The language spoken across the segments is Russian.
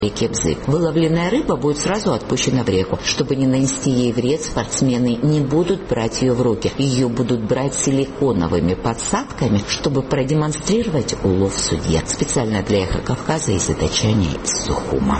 Кебзы. Выловленная рыба будет сразу отпущена в реку. Чтобы не нанести ей вред, спортсмены не будут брать ее в руки. Ее будут брать силиконовыми подсадками, чтобы продемонстрировать улов судье. Специально для «Эхо Кавказа» из Итачани, из Сухума.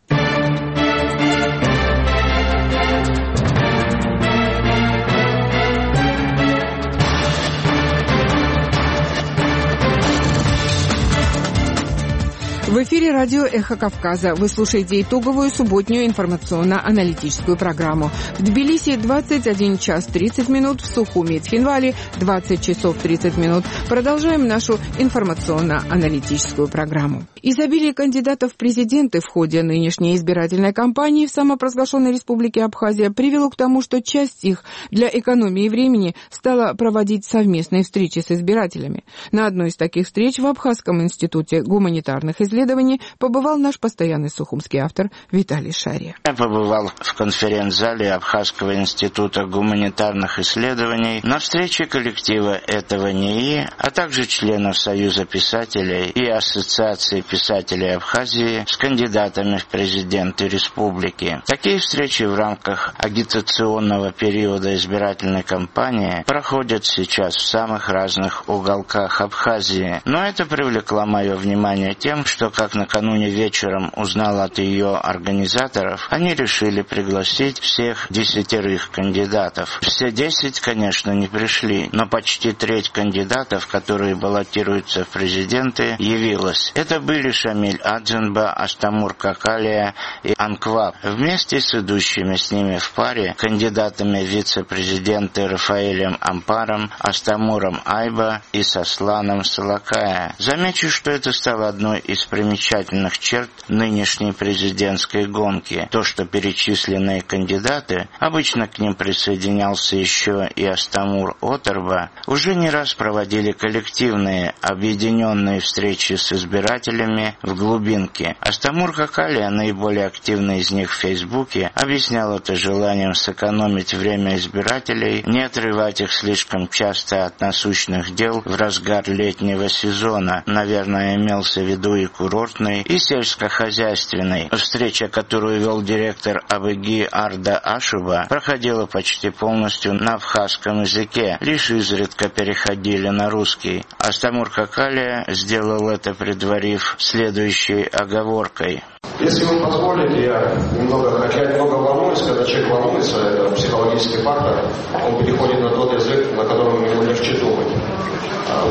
В эфире радио «Эхо Кавказа». Вы слушаете итоговую субботнюю информационно-аналитическую программу. В Тбилиси 21 час 30 минут, в Сухуми и Цхинвале 20 часов 30 минут. Продолжаем нашу информационно-аналитическую программу. Изобилие кандидатов в президенты в ходе нынешней избирательной кампании в самопровозглашенной республике Абхазия привело к тому, что часть их для экономии времени стала проводить совместные встречи с избирателями. На одной из таких встреч в Абхазском институте гуманитарных исследований побывал наш постоянный сухумский автор Виталий Шария. Я побывал в конференц-зале Абхазского института гуманитарных исследований на встрече коллектива этого НИИ, а также членов Союза писателей и Ассоциации писателей Абхазии с кандидатами в президенты республики. Такие встречи в рамках агитационного периода избирательной кампании проходят сейчас в самых разных уголках Абхазии. Но это привлекло мое внимание тем, что как накануне вечером узнал от ее организаторов, они решили пригласить всех 10 кандидатов. Все 10, конечно, не пришли, но почти треть кандидатов, которые баллотируются в президенты, явилась. Это были Шамиль Аджинба, Астамур Какалия и Анкваб. Вместе с идущими с ними в паре кандидатами в вице-президенты Рафаэлем Ампаром, Астамуром Айба и Сосланом Салакая. Замечу, что это стало одной из примечательных черт нынешней президентской гонки. То, что перечисленные кандидаты, обычно к ним присоединялся еще и Астамур Отарба, уже не раз проводили коллективные, объединенные встречи с избирателями в глубинке. Астамур Какалия, наиболее активный из них в Фейсбуке, объяснял это желанием сэкономить время избирателей, не отрывать их слишком часто от насущных дел в разгар летнего сезона. Наверное, имелся в виду и курортный, и сельскохозяйственный. Встреча, которую вел директор АБГИ Арда Ашуба, проходила почти полностью на абхазском языке, лишь изредка переходили на русский. Астамур Какалия сделал это, предварив следующей оговоркой. Если вы позволите, я немного волнуюсь, когда человек волнуется, это психологический фактор, он переходит на тот язык, на котором ему легче думать.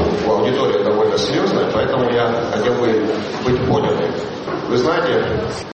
Аудитория довольно серьезная, поэтому я хотел бы быть понятым. Вы знаете,